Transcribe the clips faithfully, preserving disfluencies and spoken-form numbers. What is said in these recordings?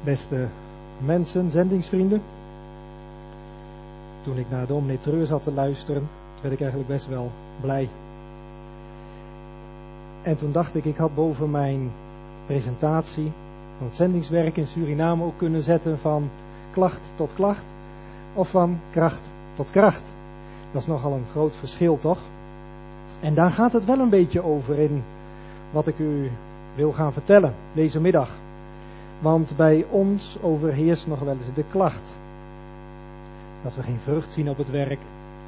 Beste mensen, zendingsvrienden. Toen ik naar dominee Treur zat te luisteren, werd ik eigenlijk best wel blij. En toen dacht ik, ik had boven mijn presentatie van het zendingswerk in Suriname ook kunnen zetten van klacht tot klacht of van kracht tot kracht. Dat is nogal een groot verschil, toch? En daar gaat het wel een beetje over in wat ik u wil gaan vertellen deze middag. Want bij ons overheerst nog wel eens de klacht. Dat we geen vrucht zien op het werk.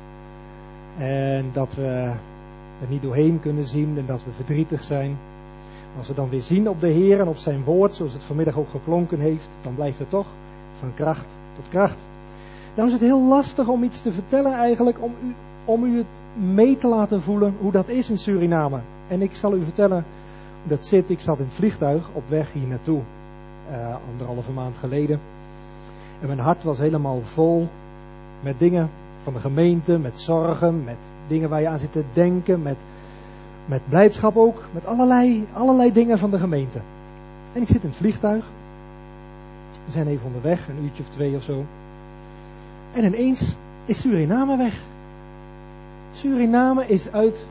En dat we er niet doorheen kunnen zien en dat we verdrietig zijn. Als we dan weer zien op de Heer en op zijn woord, zoals het vanmiddag ook geklonken heeft, dan blijft het toch van kracht tot kracht. Dan is het heel lastig om iets te vertellen eigenlijk, om u, om u het mee te laten voelen hoe dat is in Suriname. En ik zal u vertellen hoe dat zit. Ik zat in het vliegtuig op weg hier naartoe, uh, anderhalve maand geleden. En mijn hart was helemaal vol met dingen van de gemeente, met zorgen, met dingen waar je aan zit te denken, met, met blijdschap ook, met allerlei, allerlei dingen van de gemeente. En ik zit in het vliegtuig. We zijn even onderweg, een uurtje of twee of zo. En ineens is Suriname weg. Suriname is uit,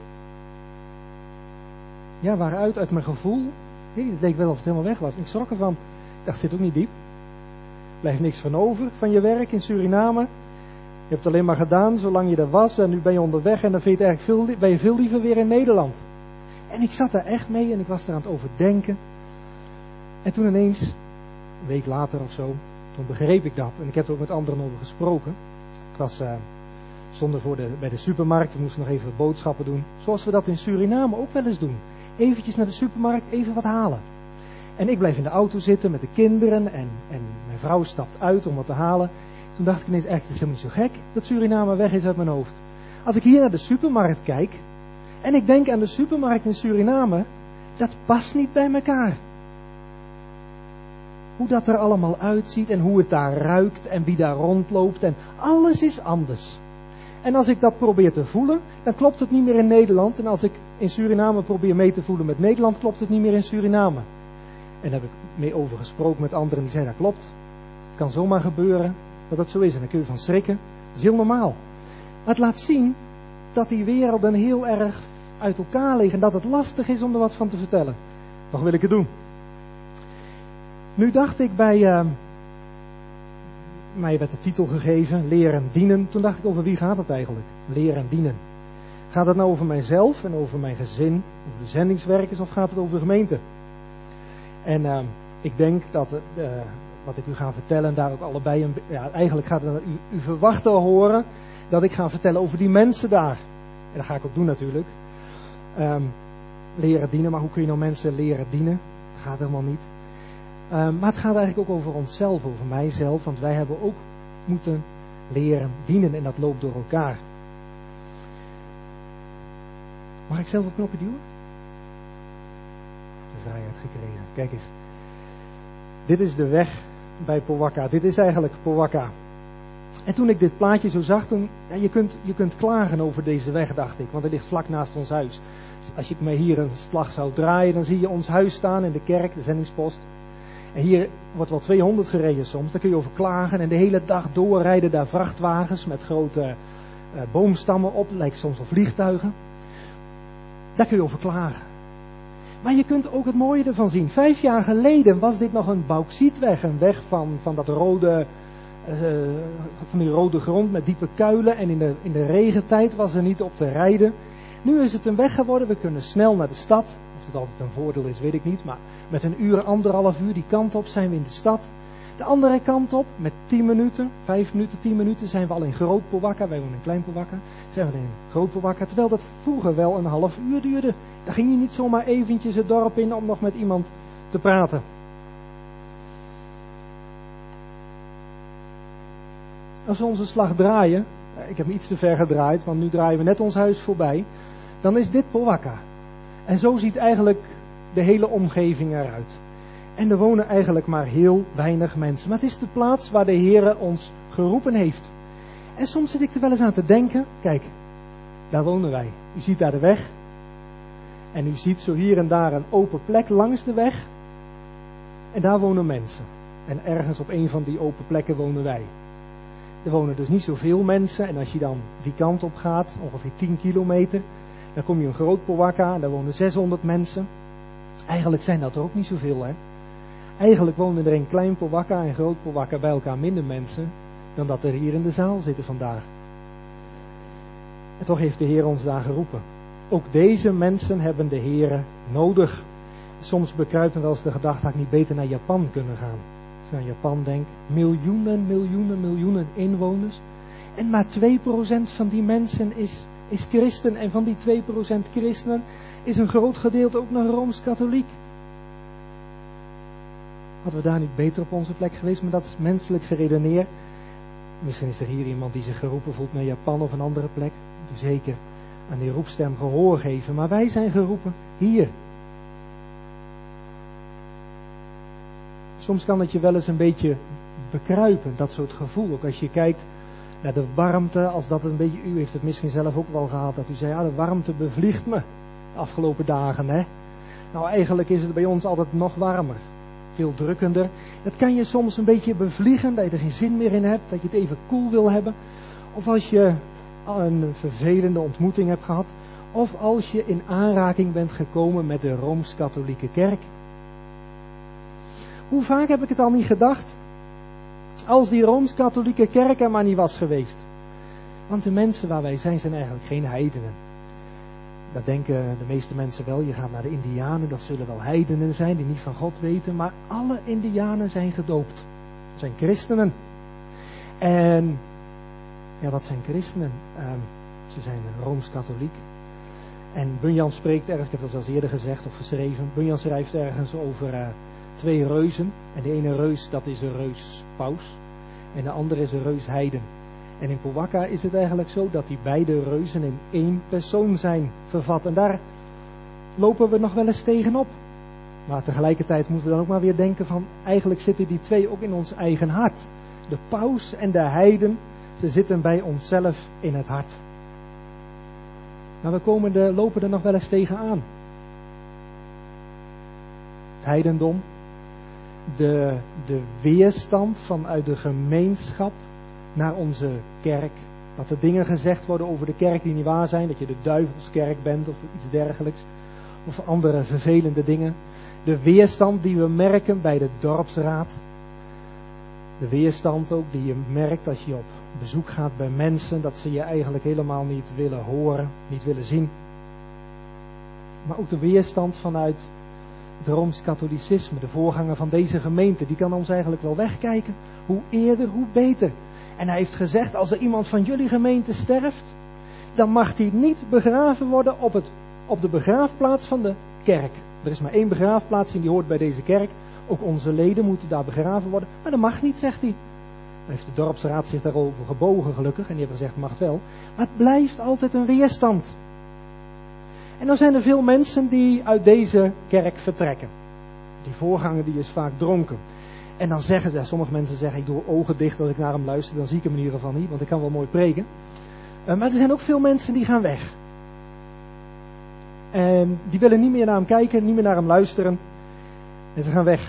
ja waaruit, uit mijn gevoel. Nee, het leek wel of het helemaal weg was. Ik schrok ervan. Ik dacht, zit ook niet diep. Er blijft niks van over van je werk in Suriname. Je hebt het alleen maar gedaan zolang je er was en nu ben je onderweg en dan vind je het eigenlijk veel, ben je veel liever weer in Nederland. En ik zat daar echt mee en ik was er aan het overdenken. En toen ineens, een week later of zo, toen begreep ik dat. En ik heb er ook met anderen over gesproken. Ik was, uh, stonden voor de, bij de supermarkt, we moesten nog even wat boodschappen doen. Zoals we dat in Suriname ook wel eens doen. Eventjes naar de supermarkt, even wat halen. En ik blijf in de auto zitten met de kinderen en, en mijn vrouw stapt uit om wat te halen. Toen dacht ik ineens, echt, het is helemaal niet zo gek dat Suriname weg is uit mijn hoofd. Als ik hier naar de supermarkt kijk en ik denk aan de supermarkt in Suriname, dat past niet bij elkaar. Hoe dat er allemaal uitziet en hoe het daar ruikt en wie daar rondloopt en alles is anders. En als ik dat probeer te voelen, dan klopt het niet meer in Nederland. En als ik in Suriname probeer mee te voelen met Nederland, klopt het niet meer in Suriname. En daar heb ik mee over gesproken met anderen die zeiden, dat klopt. Het kan zomaar gebeuren dat dat zo is. En dan kun je van schrikken. Dat is heel normaal. Maar het laat zien dat die werelden heel erg uit elkaar liggen. En dat het lastig is om er wat van te vertellen. Toch wil ik het doen. Nu dacht ik bij... Uh, mij werd de titel gegeven, leren dienen. Toen dacht ik, over wie gaat het eigenlijk? Leren dienen. Gaat het nou over mijzelf en over mijn gezin, over de zendingswerkers, of gaat het over de gemeente? En uh, ik denk dat uh, wat ik u ga vertellen, daar ook allebei, een, ja, eigenlijk gaat het, u, u verwacht te horen dat ik ga vertellen over die mensen daar. En dat ga ik ook doen natuurlijk. Um, leren dienen, maar hoe kun je nou mensen leren dienen? Dat gaat helemaal niet. Um, maar het gaat eigenlijk ook over onszelf, over mijzelf, want wij hebben ook moeten leren dienen en dat loopt door elkaar. Mag ik zelf een knopje duwen? De vrijheid gekregen. Kijk eens. Dit is de weg bij Powaka. Dit is eigenlijk Powaka. En toen ik dit plaatje zo zag, toen, ja, je, kunt, je kunt klagen over deze weg, dacht ik, want het ligt vlak naast ons huis. Dus als je mij hier een slag zou draaien, dan zie je ons huis staan in de kerk, de zendingspost. En hier wordt wel tweehonderd gereden soms, daar kun je over klagen. En de hele dag door rijden daar vrachtwagens met grote uh, boomstammen op, lijkt soms wel vliegtuigen. Daar kun je over klagen. Maar je kunt ook het mooie ervan zien. Vijf jaar geleden was dit nog een bauxietweg, een weg van, van dat rode, uh, van die rode grond met diepe kuilen. En in de, in de regentijd was er niet op te rijden. Nu is het een weg geworden, we kunnen snel naar de stad. Of dat altijd een voordeel is, weet ik niet. Maar met een uur, anderhalf uur die kant op zijn we in de stad. De andere kant op, met tien minuten, vijf minuten, tien minuten zijn we al in Groot Powaka. Wij wonen in Klein Powaka. Zijn we in Groot Powaka. Terwijl dat vroeger wel een half uur duurde. Daar ging je niet zomaar eventjes het dorp in om nog met iemand te praten. Als we onze slag draaien, ik heb me iets te ver gedraaid, want nu draaien we net ons huis voorbij. Dan is dit Powaka. En zo ziet eigenlijk de hele omgeving eruit. En er wonen eigenlijk maar heel weinig mensen. Maar het is de plaats waar de Heere ons geroepen heeft. En soms zit ik er wel eens aan te denken. Kijk, daar wonen wij. U ziet daar de weg. En u ziet zo hier en daar een open plek langs de weg. En daar wonen mensen. En ergens op een van die open plekken wonen wij. Er wonen dus niet zoveel mensen. En als je dan die kant op gaat, ongeveer tien kilometer, dan kom je een groot Powaka en daar wonen zeshonderd mensen. Eigenlijk zijn dat er ook niet zoveel, hè. Eigenlijk wonen er in klein Powaka en groot Powaka bij elkaar minder mensen dan dat er hier in de zaal zitten vandaag. En toch heeft de Heer ons daar geroepen. Ook deze mensen hebben de Heer nodig. Soms bekruipt me wel eens de gedachte dat ik niet beter naar Japan kunnen gaan. Als ik aan Japan denk, miljoenen, miljoenen, miljoenen inwoners. En maar twee procent van die mensen is, is christen. En van die twee procent christenen is een groot gedeelte ook nog Rooms-Katholiek. Hadden we daar niet beter op onze plek geweest, maar dat is menselijk geredeneerd. Misschien is er hier iemand die zich geroepen voelt naar Japan of een andere plek. Doe zeker aan die roepstem gehoor geven. Maar wij zijn geroepen hier. Soms kan het je wel eens een beetje bekruipen, dat soort gevoel. Ook als je kijkt naar de warmte, als dat een beetje, u heeft het misschien zelf ook wel gehad, dat u zei, ja, de warmte bevliegt me de afgelopen dagen, hè. Nou, eigenlijk is het bij ons altijd nog warmer. Veel drukkender. Het kan je soms een beetje bevliegen, dat je er geen zin meer in hebt, dat je het even koel wil hebben. Of als je een vervelende ontmoeting hebt gehad. Of als je in aanraking bent gekomen met de Rooms-Katholieke Kerk. Hoe vaak heb ik het al niet gedacht, als die Rooms-Katholieke Kerk er maar niet was geweest. Want de mensen waar wij zijn, zijn eigenlijk geen heidenen. Dat denken de meeste mensen wel. Je gaat naar de Indianen, dat zullen wel heidenen zijn die niet van God weten. Maar alle Indianen zijn gedoopt. Dat zijn christenen. En ja, wat zijn christenen? Um, ze zijn Rooms-Katholiek. En Bunyan spreekt ergens, ik heb dat wel eens eerder gezegd of geschreven. Bunyan schrijft ergens over uh, twee reuzen. En de ene reus, dat is een reus paus. En de andere is een reus heiden. En in Powaka is het eigenlijk zo dat die beide reuzen in één persoon zijn vervat. En daar lopen we nog wel eens tegenop. Maar tegelijkertijd moeten we dan ook maar weer denken van, eigenlijk zitten die twee ook in ons eigen hart. De paus en de heiden, ze zitten bij onszelf in het hart. Maar we komen de, lopen er nog wel eens tegenaan. Het heidendom, de, de weerstand vanuit de gemeenschap naar onze kerk. Dat er dingen gezegd worden over de kerk die niet waar zijn. Dat je de duivelskerk bent of iets dergelijks. Of andere vervelende dingen. De weerstand die we merken bij de dorpsraad. De weerstand ook die je merkt als je op bezoek gaat bij mensen. Dat ze je eigenlijk helemaal niet willen horen, niet willen zien. Maar ook de weerstand vanuit het Rooms-Katholicisme. De voorganger van deze gemeente. Die kan ons eigenlijk wel wegkijken. Hoe eerder, hoe beter. En hij heeft gezegd, als er iemand van jullie gemeente sterft, dan mag hij niet begraven worden op, het, op de begraafplaats van de kerk. Er is maar één begraafplaats en die hoort bij deze kerk. Ook onze leden moeten daar begraven worden. Maar dat mag niet, zegt hij. Dan heeft de dorpsraad zich daarover gebogen, gelukkig. En die hebben gezegd, mag het wel. Maar het blijft altijd een weerstand. En dan zijn er veel mensen die uit deze kerk vertrekken. Die voorganger die is vaak dronken. En dan zeggen ze, sommige mensen zeggen, ik doe ogen dicht als ik naar hem luister. Dan zie ik hem in ieder geval niet, want ik kan wel mooi preken. Uh, maar er zijn ook veel mensen die gaan weg. En die willen niet meer naar hem kijken, niet meer naar hem luisteren. En ze gaan weg.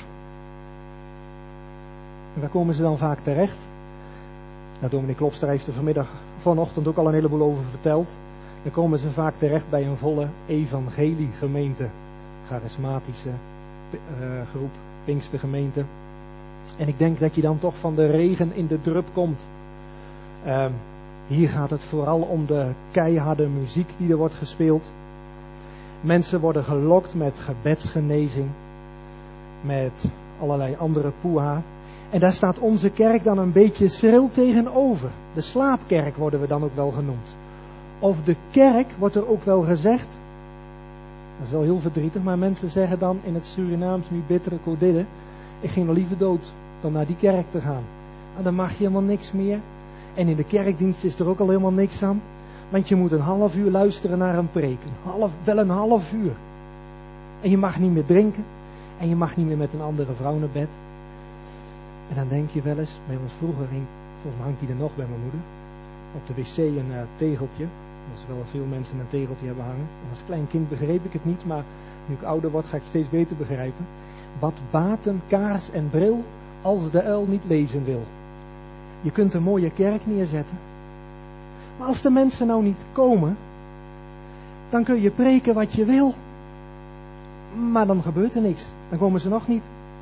En waar komen ze dan vaak terecht? Nou, dominee Klopster heeft er vanmiddag, vanochtend ook al een heleboel over verteld. Dan komen ze vaak terecht bij een volle evangeliegemeente. Charismatische uh, groep, Pinkstergemeente. En ik denk dat je dan toch van de regen in de drup komt. Uh, hier gaat het vooral om de keiharde muziek die er wordt gespeeld. Mensen worden gelokt met gebedsgenezing. Met allerlei andere poeha. En daar staat onze kerk dan een beetje schril tegenover. De slaapkerk worden we dan ook wel genoemd. Of de kerk wordt er ook wel gezegd. Dat is wel heel verdrietig, maar mensen zeggen dan in het Surinaams nu bittere kodidde. Ik ging nog liever dood dan naar die kerk te gaan. Nou, dan mag je helemaal niks meer. En in de kerkdienst is er ook al helemaal niks aan. Want je moet een half uur luisteren naar een preek. Een half, wel een half uur. En je mag niet meer drinken. En je mag niet meer met een andere vrouw naar bed. En dan denk je wel eens, bij ons vroeger hing, volgens mij hangt die er nog bij mijn moeder. Op de wc een uh, tegeltje. Dat is wel veel mensen een tegeltje hebben hangen. En als klein kind begreep ik het niet, maar nu ik ouder word ga ik het steeds beter begrijpen. Wat baten kaars en bril als de uil niet lezen wil. Je kunt een mooie kerk neerzetten. Maar als de mensen nou niet komen, dan kun je preken wat je wil. Maar dan gebeurt er niks. Dan komen ze nog niet.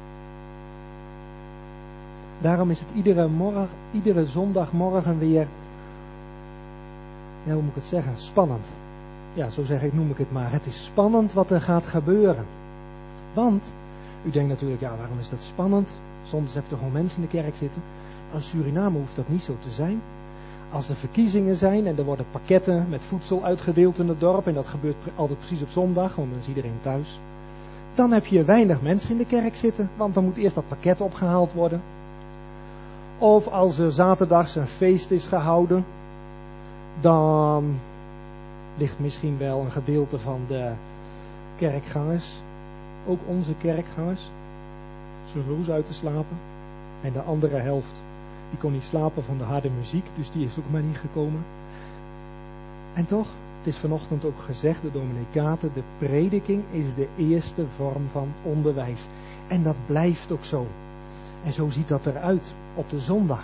Daarom is het iedere, morgen, iedere zondagmorgen weer, ja, hoe moet ik het zeggen, spannend. Ja, zo zeg ik, noem ik het maar. Het is spannend wat er gaat gebeuren. Want, u denkt natuurlijk, ja, waarom is dat spannend? Soms hebben er gewoon mensen in de kerk zitten. In Suriname hoeft dat niet zo te zijn. Als er verkiezingen zijn en er worden pakketten met voedsel uitgedeeld in het dorp, en dat gebeurt altijd precies op zondag, want dan is iedereen thuis, dan heb je weinig mensen in de kerk zitten, want dan moet eerst dat pakket opgehaald worden. Of als er zaterdags een feest is gehouden, dan ligt misschien wel een gedeelte van de kerkgangers, ook onze kerkgangers, zijn roes uit te slapen. En de andere helft, die kon niet slapen van de harde muziek, dus die is ook maar niet gekomen. En toch, het is vanochtend ook gezegd, de dominee Katen, de prediking is de eerste vorm van onderwijs. En dat blijft ook zo. En zo ziet dat eruit op de zondag.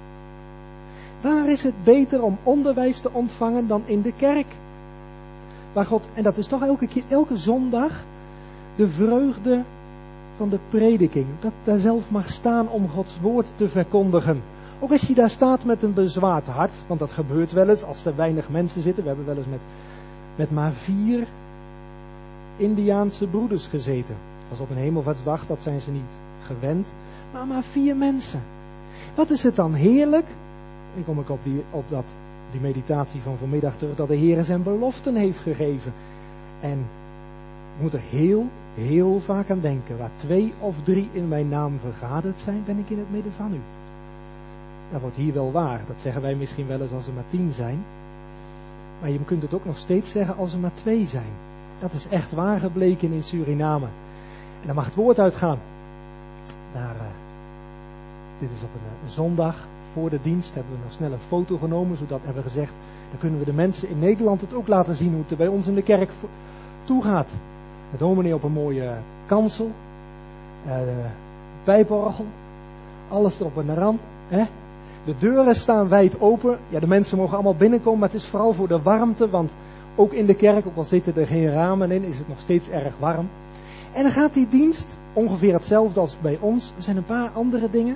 Waar is het beter om onderwijs te ontvangen dan in de kerk? Waar God, en dat is toch elke keer, elke zondag, de vreugde van de prediking. Dat daar zelf mag staan om Gods woord te verkondigen. Ook als je daar staat met een bezwaard hart, want dat gebeurt wel eens als er weinig mensen zitten. We hebben wel eens met, met maar vier Indiaanse broeders gezeten. Het was op een hemelvaartsdag, dat zijn ze niet gewend. Maar maar vier mensen. Wat is het dan heerlijk? Dan kom ik op, die, op dat, die meditatie van vanmiddag terug, dat de Heer zijn beloften heeft gegeven. En ik moet er heel, heel vaak aan denken. Waar twee of drie in mijn naam vergaderd zijn, ben ik in het midden van u. Dat wordt hier wel waar. Dat zeggen wij misschien wel eens als er maar tien zijn. Maar je kunt het ook nog steeds zeggen als er maar twee zijn. Dat is echt waar gebleken in Suriname. En dan mag het woord uitgaan. Daar, uh, dit is op een, een zondag voor de dienst. Hebben we nog snel een foto genomen. Zodat hebben we gezegd, dan kunnen we de mensen in Nederland het ook laten zien hoe het er bij ons in de kerk toe gaat. De dominee op een mooie kansel. Uh, de pijporgel. Alles erop en eraan. Hè? De deuren staan wijd open. Ja, de mensen mogen allemaal binnenkomen. Maar het is vooral voor de warmte. Want ook in de kerk, ook al zitten er geen ramen in, is het nog steeds erg warm. En dan gaat die dienst ongeveer hetzelfde als bij ons. Er zijn een paar andere dingen.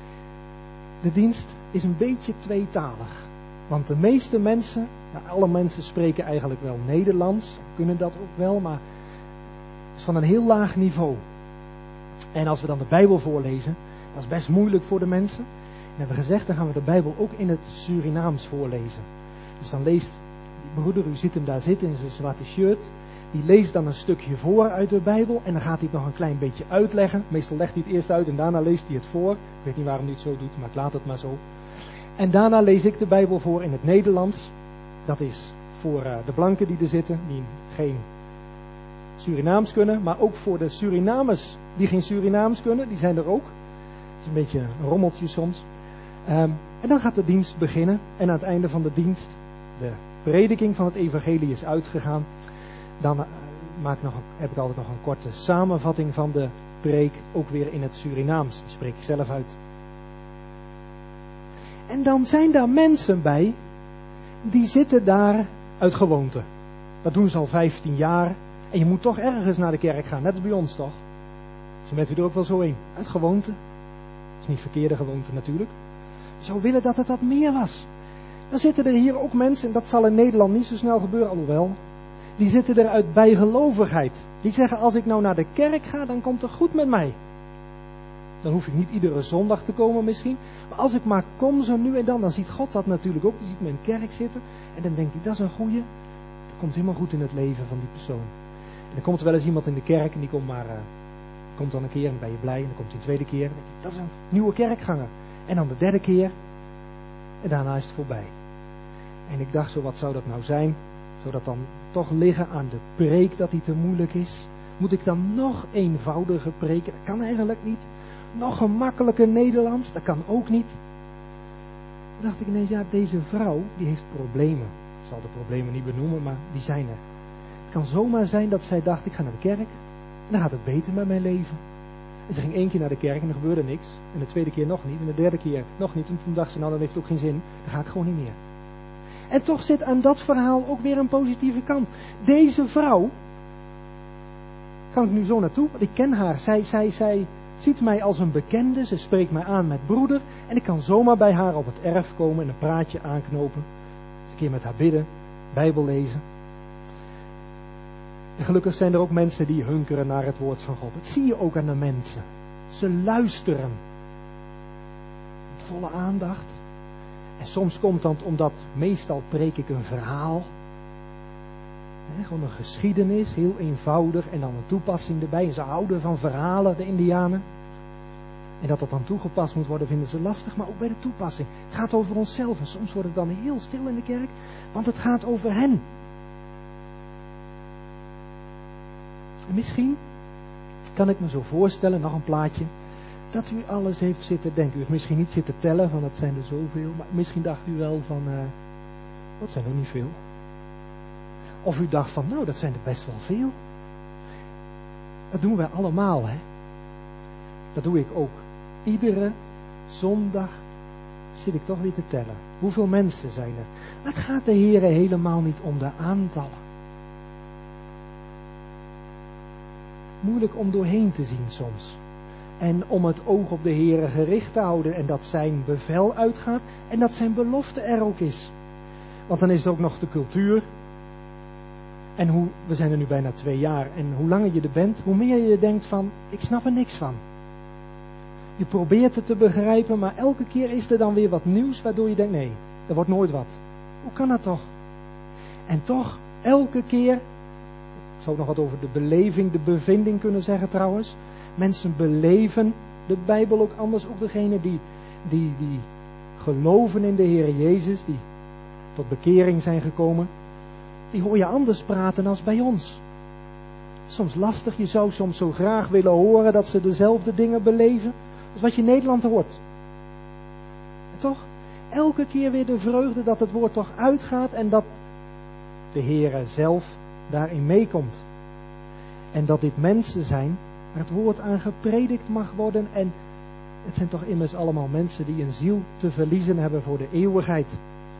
De dienst is een beetje tweetalig. Want de meeste mensen, nou alle mensen spreken eigenlijk wel Nederlands. Kunnen dat ook wel, maar het is van een heel laag niveau. En als we dan de Bijbel voorlezen, dat is best moeilijk voor de mensen. En hebben we gezegd, dan gaan we de Bijbel ook in het Surinaams voorlezen. Dus dan leest die broeder, u ziet hem daar zitten in zijn zwarte shirt. Die leest dan een stukje voor uit de Bijbel. En dan gaat hij het nog een klein beetje uitleggen. Meestal legt hij het eerst uit en daarna leest hij het voor. Ik weet niet waarom hij het zo doet, maar ik laat het maar zo. En daarna lees ik de Bijbel voor in het Nederlands. Dat is voor uh, de blanken die er zitten, die geen Surinaams kunnen. Maar ook voor de Surinamers die geen Surinaams kunnen. Die zijn er ook. Het is een beetje een rommeltje soms. Um, en dan gaat de dienst beginnen. En aan het einde van de dienst, de prediking van het evangelie is uitgegaan. Dan uh, maak ik nog een, heb ik altijd nog een korte samenvatting van de preek. Ook weer in het Surinaams. Die spreek ik zelf uit. En dan zijn daar mensen bij. Die zitten daar uit gewoonte. Dat doen ze al vijftien jaar. En je moet toch ergens naar de kerk gaan. Net als bij ons toch. Zo bent u er ook wel zo in. Uit gewoonte. Dat is niet verkeerde gewoonte natuurlijk. Zou willen dat het dat meer was. Dan zitten er hier ook mensen. En dat zal in Nederland niet zo snel gebeuren. Alhoewel. Die zitten er uit bijgelovigheid. Die zeggen, als ik nou naar de kerk ga, dan komt het goed met mij. Dan hoef ik niet iedere zondag te komen misschien. Maar als ik maar kom zo nu en dan, dan ziet God dat natuurlijk ook. Die ziet me in de kerk zitten. En dan denkt hij, dat is een goeie. Dat komt helemaal goed in het leven van die persoon. En dan komt er wel eens iemand in de kerk en die komt maar... Uh, komt dan een keer en dan ben je blij. En dan komt hij een tweede keer. En dan denk je, dat is een nieuwe kerkganger. En dan de derde keer. En daarna is het voorbij. En ik dacht zo, wat zou dat nou zijn? Zou dat dan toch liggen aan de preek dat die te moeilijk is? Moet ik dan nog eenvoudiger preken? Dat kan eigenlijk niet. Nog gemakkelijker Nederlands? Dat kan ook niet. Dan dacht ik ineens, ja, deze vrouw, die heeft problemen. Ik zal de problemen niet benoemen, maar die zijn er. Het kan zomaar zijn dat zij dacht, ik ga naar de kerk. En dan gaat het beter met mijn leven. En ze ging één keer naar de kerk en er gebeurde niks. En de tweede keer nog niet. En de derde keer nog niet. En toen dacht ze, nou dat heeft ook geen zin. Dan ga ik gewoon niet meer. En toch zit aan dat verhaal ook weer een positieve kant. Deze vrouw, kan ik nu zo naartoe, want ik ken haar. Zij, zij, zij ziet mij als een bekende. Ze spreekt mij aan met broeder. En ik kan zomaar bij haar op het erf komen en een praatje aanknopen. Eens een keer met haar bidden, Bijbel lezen. En gelukkig zijn er ook mensen die hunkeren naar het woord van God. Dat zie je ook aan de mensen. Ze luisteren. Met volle aandacht. En soms komt dat omdat, meestal preek ik een verhaal. He, gewoon een geschiedenis, heel eenvoudig. En dan een toepassing erbij. En ze houden van verhalen, de Indianen. En dat dat dan toegepast moet worden, vinden ze lastig. Maar ook bij de toepassing. Het gaat over onszelf. En soms wordt het dan heel stil in de kerk. Want het gaat over hen. En misschien kan ik me zo voorstellen, nog een plaatje, dat u alles heeft zitten denken. U heeft misschien niet zitten tellen, van dat zijn er zoveel. Maar misschien dacht u wel van, uh, dat zijn er niet veel. Of u dacht van, nou dat zijn er best wel veel. Dat doen wij allemaal, hè. Dat doe ik ook. Iedere zondag zit ik toch weer te tellen. Hoeveel mensen zijn er? Het gaat de Heere helemaal niet om de aantallen. Moeilijk om doorheen te zien soms. En om het oog op de Heere gericht te houden. En dat zijn bevel uitgaat. En dat zijn belofte er ook is. Want dan is er ook nog de cultuur. En hoe, we zijn er nu bijna twee jaar. En hoe langer je er bent, hoe meer je denkt van, ik snap er niks van. Je probeert het te begrijpen, maar elke keer is er dan weer wat nieuws waardoor je denkt, nee, er wordt nooit wat. Hoe kan dat toch? En toch, elke keer, ik zou nog wat over de beleving, de bevinding kunnen zeggen trouwens. Mensen beleven de Bijbel ook anders. Ook degene die, die, die geloven in de Heer Jezus, die tot bekering zijn gekomen. Die hoor je anders praten als bij ons. Soms lastig, je zou soms zo graag willen horen dat ze dezelfde dingen beleven als wat je in Nederland hoort. En toch, elke keer weer de vreugde dat het woord toch uitgaat en dat de Heer zelf daarin meekomt. En dat dit mensen zijn waar het woord aan gepredikt mag worden. En het zijn toch immers allemaal mensen die een ziel te verliezen hebben voor de eeuwigheid.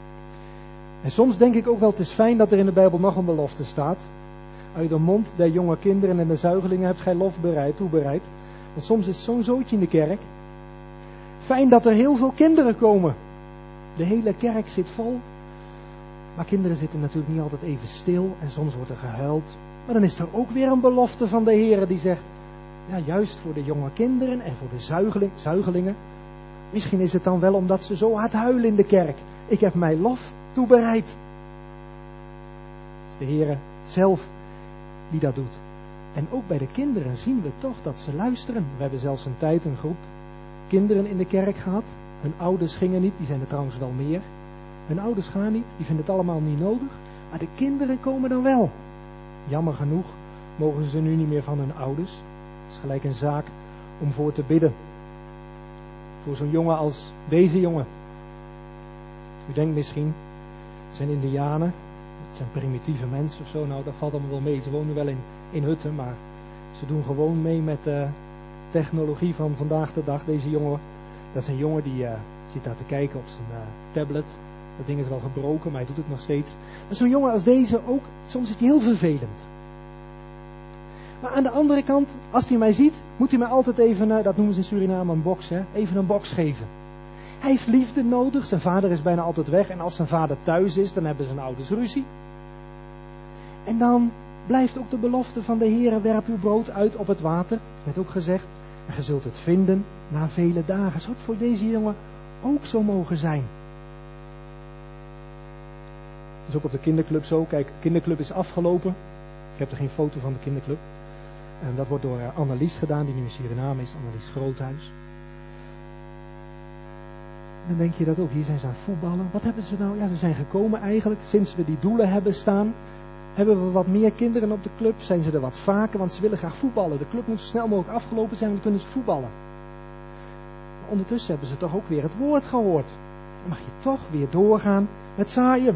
En soms denk ik ook wel, het is fijn dat er in de Bijbel nog een belofte staat. Uit de mond der jonge kinderen en de zuigelingen hebt gij lof bereid, toebereid. Want soms is zo'n zootje in de kerk. Fijn dat er heel veel kinderen komen. De hele kerk zit vol. Maar kinderen zitten natuurlijk niet altijd even stil. En soms wordt er gehuild. Maar dan is er ook weer een belofte van de Heer die zegt, ja, juist voor de jonge kinderen en voor de zuigeling, zuigelingen. Misschien is het dan wel omdat ze zo hard huilen in de kerk. Ik heb mij lof toebereid. Het is de Heer zelf die dat doet. En ook bij de kinderen zien we toch dat ze luisteren. We hebben zelfs een tijd een groep kinderen in de kerk gehad. Hun ouders gingen niet, die zijn er trouwens wel meer. Hun ouders gaan niet, die vinden het allemaal niet nodig. Maar de kinderen komen dan wel. Jammer genoeg mogen ze nu niet meer van hun ouders. Het is gelijk een zaak om voor te bidden. Voor zo'n jongen als deze jongen. U denkt misschien, het zijn Indianen, het zijn primitieve mensen of zo. Nou, dat valt allemaal wel mee. Ze wonen wel in, in hutten, maar ze doen gewoon mee met de technologie van vandaag de dag. Deze jongen, dat is een jongen die uh, zit daar te kijken op zijn uh, tablet. Dat ding is wel gebroken, maar hij doet het nog steeds. Maar zo'n jongen als deze ook, soms is hij heel vervelend. Maar aan de andere kant, als hij mij ziet, moet hij mij altijd even, uh, dat noemen ze in Suriname een box, hè, even een box geven. Hij heeft liefde nodig, zijn vader is bijna altijd weg. En als zijn vader thuis is, dan hebben zijn ouders ruzie. En dan blijft ook de belofte van de Heere, werp uw brood uit op het water. Dat werd ook gezegd. En je zult het vinden na vele dagen. Zou het voor deze jongen ook zo mogen zijn? Dat is ook op de kinderclub zo. Kijk, de kinderclub is afgelopen. Ik heb er geen foto van de kinderclub. En dat wordt door Annelies gedaan, die nu in Suriname is. Annelies Groothuis. Dan denk je dat ook, hier zijn ze aan het voetballen. Wat hebben ze nou? Ja, ze zijn gekomen eigenlijk, sinds we die doelen hebben staan. Hebben we wat meer kinderen op de club? Zijn ze er wat vaker? Want ze willen graag voetballen. De club moet zo snel mogelijk afgelopen zijn, dan kunnen ze voetballen. Maar ondertussen hebben ze toch ook weer het woord gehoord. Dan mag je toch weer doorgaan met zaaien.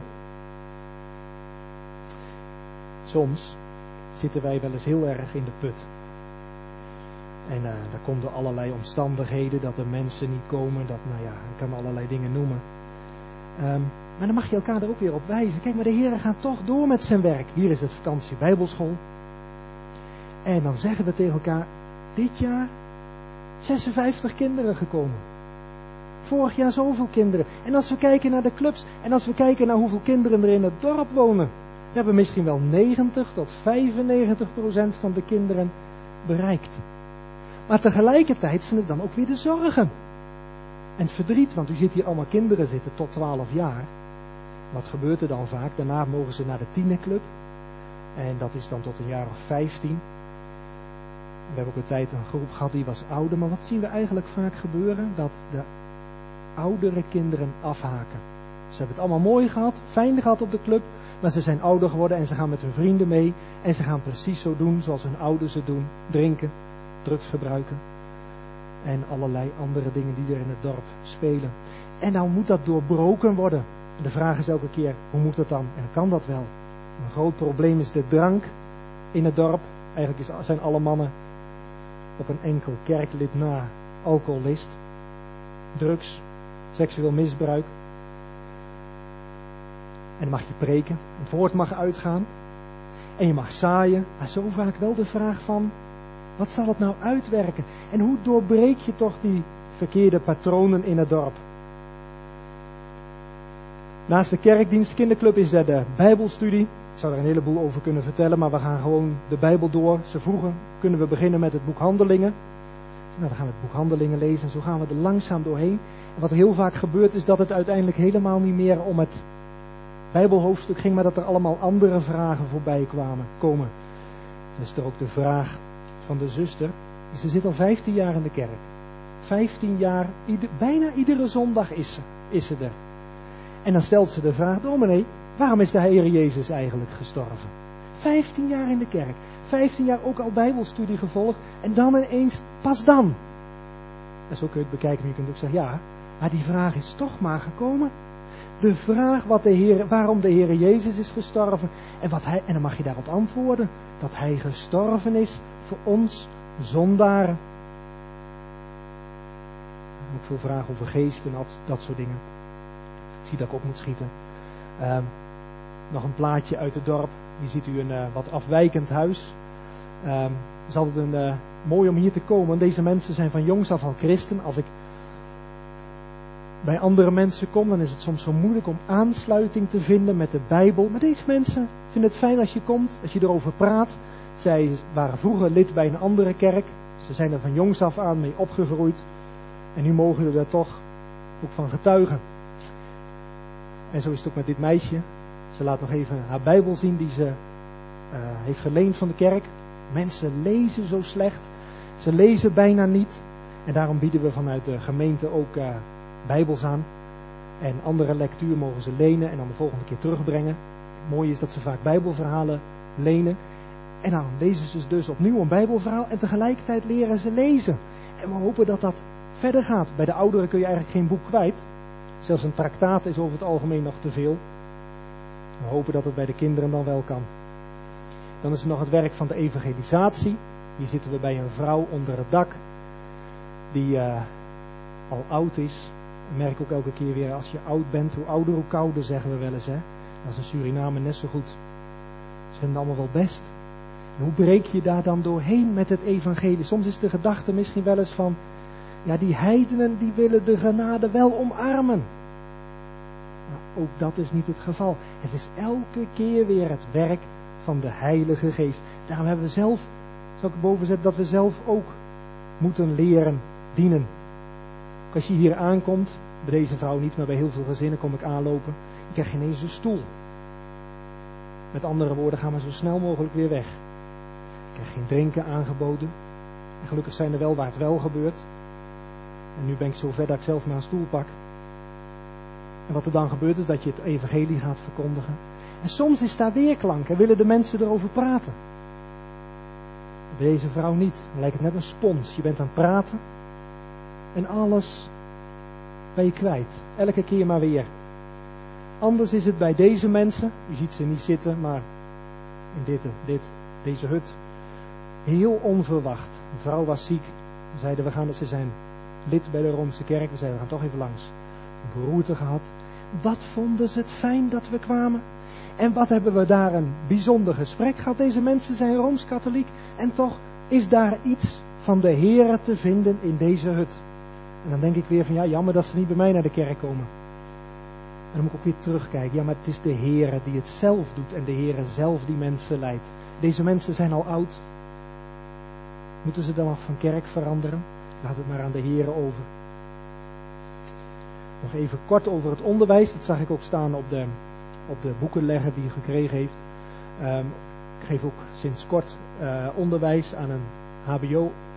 Soms zitten wij wel eens heel erg in de put. En uh, dat komt door allerlei omstandigheden, dat er mensen niet komen, dat, nou ja, ik kan allerlei dingen noemen. Um, maar dan mag je elkaar er ook weer op wijzen. Kijk, maar de Heer gaat toch door met zijn werk. Hier is het vakantie Bijbelschool. En dan zeggen we tegen elkaar, dit jaar zesenvijftig kinderen gekomen. Vorig jaar zoveel kinderen. En als we kijken naar de clubs, en als we kijken naar hoeveel kinderen er in het dorp wonen, we hebben misschien wel negentig tot vijfennegentig procent van de kinderen bereikt. Maar tegelijkertijd zijn het dan ook weer de zorgen. En het verdriet, want u ziet hier allemaal kinderen zitten tot twaalf jaar. Wat gebeurt er dan vaak? Daarna mogen ze naar de tienerclub. En dat is dan tot een jaar of vijftien. We hebben ook een tijd een groep gehad die was ouder. Maar wat zien we eigenlijk vaak gebeuren? Dat de oudere kinderen afhaken. Ze hebben het allemaal mooi gehad, fijn gehad op de club. Maar ze zijn ouder geworden en ze gaan met hun vrienden mee. En ze gaan precies zo doen zoals hun ouders het doen. Drinken, drugs gebruiken. En allerlei andere dingen die er in het dorp spelen. En dan moet dat doorbroken worden. En de vraag is elke keer, hoe moet dat dan? En kan dat wel? Een groot probleem is de drank in het dorp. Eigenlijk is, zijn alle mannen op een enkel kerklid na alcoholist. Drugs, seksueel misbruik. En dan mag je preken, het woord mag uitgaan. En je mag zaaien. Maar zo vaak wel de vraag van, wat zal het nou uitwerken? En hoe doorbreek je toch die verkeerde patronen in het dorp? Naast de kerkdienst, kinderclub is er de Bijbelstudie. Ik zou er een heleboel over kunnen vertellen, maar we gaan gewoon de Bijbel door. Ze vroegen, kunnen we beginnen met het boek Handelingen? Nou, dan gaan we het boek Handelingen lezen en zo gaan we er langzaam doorheen. En wat er heel vaak gebeurt is dat het uiteindelijk helemaal niet meer om het Bijbelhoofdstuk ging, maar dat er allemaal andere vragen voorbij kwamen, komen. Dan is er ook de vraag van de zuster. Ze zit al vijftien jaar in de kerk. vijftien jaar, ieder, bijna iedere zondag is ze, is ze er. En dan stelt ze de vraag, dominee, waarom is de Heer Jezus eigenlijk gestorven? vijftien jaar in de kerk. vijftien jaar ook al Bijbelstudie gevolgd. En dan ineens, pas dan. En zo kun je het bekijken. Je kunt ook zeggen, ja, maar die vraag is toch maar gekomen. De vraag wat de Heer, waarom de Heer Jezus is gestorven. En, wat hij, en dan mag je daarop antwoorden. Dat Hij gestorven is voor ons zondaren. Ook veel vragen over geest en dat, dat soort dingen. Ik zie dat ik op moet schieten. Uh, nog een plaatje uit het dorp. Hier ziet u een uh, wat afwijkend huis. Uh, het is altijd een, uh, mooi om hier te komen. Deze mensen zijn van jongs af al christen. Als ik bij andere mensen kom, dan is het soms zo moeilijk om aansluiting te vinden met de Bijbel. Maar deze mensen vinden het fijn als je komt, als je erover praat. Zij waren vroeger lid bij een andere kerk. Ze zijn er van jongs af aan mee opgegroeid. En nu mogen we daar toch ook van getuigen. En zo is het ook met dit meisje. Ze laat nog even haar Bijbel zien die ze uh, heeft geleend van de kerk. Mensen lezen zo slecht. Ze lezen bijna niet. En daarom bieden we vanuit de gemeente ook uh, Bijbels aan. En andere lectuur mogen ze lenen en dan de volgende keer terugbrengen. Het mooie is dat ze vaak Bijbelverhalen lenen. En dan lezen ze dus opnieuw een Bijbelverhaal en tegelijkertijd leren ze lezen. En we hopen dat dat verder gaat. Bij de ouderen kun je eigenlijk geen boek kwijt. Zelfs een traktaat is over het algemeen nog te veel. We hopen dat het bij de kinderen dan wel kan. Dan is er nog het werk van de evangelisatie. Hier zitten we bij een vrouw onder het dak. Die uh, al oud is. Ik merk ook elke keer weer als je oud bent. Hoe ouder hoe kouder zeggen we wel eens. Hè? Dat is in Suriname net zo goed. Ze vinden het allemaal wel best. En hoe breek je daar dan doorheen met het evangelie? Soms is de gedachte misschien wel eens van... Ja, die heidenen die willen de genade wel omarmen. Maar ook dat is niet het geval. Het is elke keer weer het werk van de Heilige Geest. Daarom hebben we zelf, zal ik erboven zetten, dat we zelf ook moeten leren dienen. Als je hier aankomt, bij deze vrouw niet, maar bij heel veel gezinnen kom ik aanlopen. Je krijgt geen eens een stoel. Met andere woorden, ga maar zo snel mogelijk weer weg. Ik krijg geen drinken aangeboden. En gelukkig zijn er wel waar het wel gebeurt. En nu ben ik zo ver dat ik zelf maar een stoel pak. En wat er dan gebeurt is dat je het evangelie gaat verkondigen. En soms is daar weerklank en willen de mensen erover praten. Bij deze vrouw niet. Dan lijkt het net een spons. Je bent aan het praten. En alles ben je kwijt. Elke keer maar weer. Anders is het bij deze mensen. U ziet ze niet zitten, maar in dit, dit, deze hut. Heel onverwacht. Een vrouw was ziek. We zeiden, we gaan, ze zijn lid bij de Roomse kerk. We zeiden, we gaan toch even langs. Een beroerte gehad. Wat vonden ze het fijn dat we kwamen. En wat hebben we daar een bijzonder gesprek gehad. Deze mensen zijn Rooms-katholiek. En toch is daar iets van de Here te vinden in deze hut. En dan denk ik weer van, ja, jammer dat ze niet bij mij naar de kerk komen. En dan moet ik ook weer terugkijken. Ja, maar het is de Here die het zelf doet. En de Here zelf die mensen leidt. Deze mensen zijn al oud. Moeten ze dan nog van kerk veranderen? Laat het maar aan de Here over. Nog even kort over het onderwijs. Dat zag ik ook staan op de, op de boekenlegger die u gekregen heeft. Um, ik geef ook sinds kort uh, onderwijs aan een H B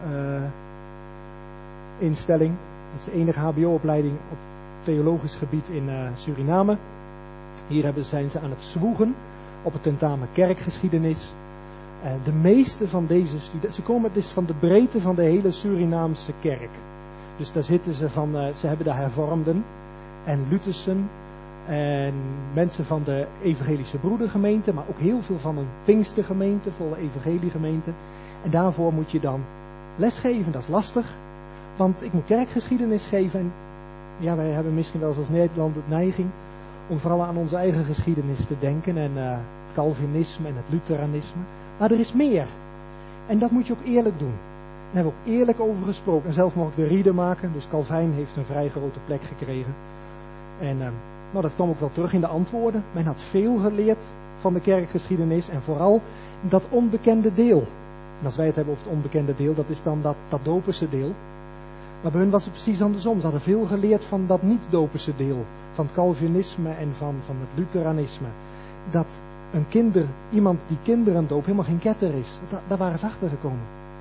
O-instelling. Uh, dat is de enige H B O-opleiding op theologisch gebied in uh, Suriname. Hier hebben, zijn ze aan het zwoegen op het tentamen kerkgeschiedenis. Uh, de meeste van deze studenten, ze komen dus van de breedte van de hele Surinaamse kerk. Dus daar zitten ze van, uh, ze hebben de hervormden en Luthersen en mensen van de evangelische broedergemeente, maar ook heel veel van een Pinkstergemeente, volle evangeliegemeente. En daarvoor moet je dan lesgeven, dat is lastig, want ik moet kerkgeschiedenis geven en ja, wij hebben misschien wel eens als Nederland de neiging om vooral aan onze eigen geschiedenis te denken en uh, het Calvinisme en het Lutheranisme. Maar er is meer. En dat moet je ook eerlijk doen. Daar hebben we ook eerlijk over gesproken. En zelf mocht ik de rieden maken. Dus Calvijn heeft een vrij grote plek gekregen. En uh, nou, dat kwam ook wel terug in de antwoorden. Men had veel geleerd van de kerkgeschiedenis. En vooral dat onbekende deel. En als wij het hebben over het onbekende deel, dat is dan dat, dat doperse deel. Maar bij hun was het precies andersom. Ze hadden veel geleerd van dat niet-doperse deel. Van het Calvinisme en van, van het Lutheranisme. Dat een kinder, iemand die kinderen doopt, helemaal geen ketter is. Dat, daar waren ze achter gekomen.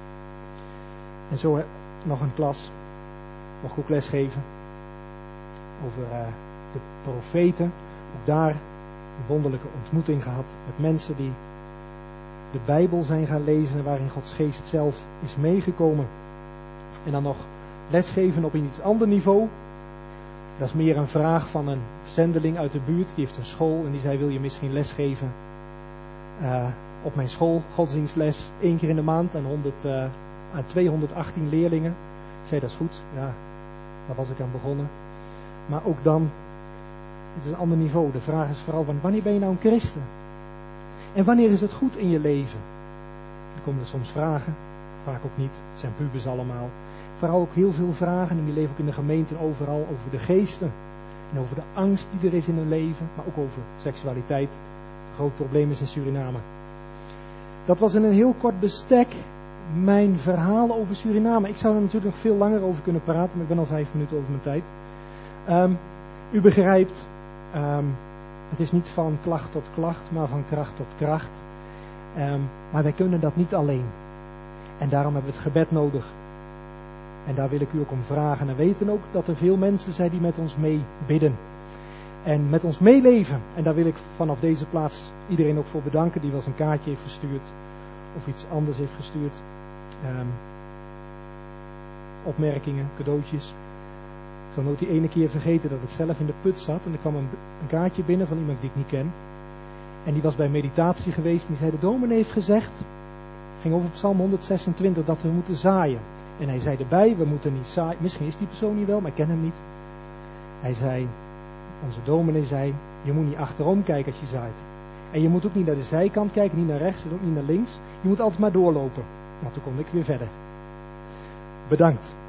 En zo nog een klas. Mocht ik ook lesgeven. Over uh, de profeten. Ook daar een wonderlijke ontmoeting gehad. Met mensen die de Bijbel zijn gaan lezen. Waarin Gods geest zelf is meegekomen. En dan nog lesgeven op een iets ander niveau. Dat is meer een vraag van een zendeling uit de buurt. Die heeft een school en die zei, wil je misschien lesgeven uh, op mijn school, godsdienstles, één keer in de maand aan, honderd, uh, aan tweehonderdachttien leerlingen. Ik zei, dat is goed. Ja, daar was ik aan begonnen. Maar ook dan, het is een ander niveau. De vraag is vooral, van, wanneer ben je nou een christen? En wanneer is het goed in je leven? Dan komen er soms vragen, vaak ook niet. Het zijn pubers allemaal. Vooral ook heel veel vragen, en die leven ook in de gemeente overal, over de geesten. En over de angst die er is in hun leven, maar ook over seksualiteit. Een groot probleem is in Suriname. Dat was in een heel kort bestek mijn verhaal over Suriname. Ik zou er natuurlijk nog veel langer over kunnen praten, maar ik ben al vijf minuten over mijn tijd. Um, u begrijpt, um, het is niet van klacht tot klacht, maar van kracht tot kracht. Um, maar wij kunnen dat niet alleen. En daarom hebben we het gebed nodig. En daar wil ik u ook om vragen. En weten ook dat er veel mensen zijn die met ons mee bidden. En met ons meeleven. En daar wil ik vanaf deze plaats iedereen ook voor bedanken die wel eens een kaartje heeft gestuurd. Of iets anders heeft gestuurd. Um, opmerkingen, cadeautjes. Ik zal nooit die ene keer vergeten dat ik zelf in de put zat. En er kwam een, een kaartje binnen van iemand die ik niet ken. En die was bij meditatie geweest. En die zei, de dominee heeft gezegd. Het ging over Psalm honderdzesentwintig dat we moeten zaaien. En hij zei erbij, we moeten niet zaaien. Misschien is die persoon niet wel, maar ik ken hem niet. Hij zei, onze dominee zei, je moet niet achterom kijken als je zaait. En je moet ook niet naar de zijkant kijken, niet naar rechts en ook niet naar links. Je moet altijd maar doorlopen. Nou, toen kon ik weer verder. Bedankt.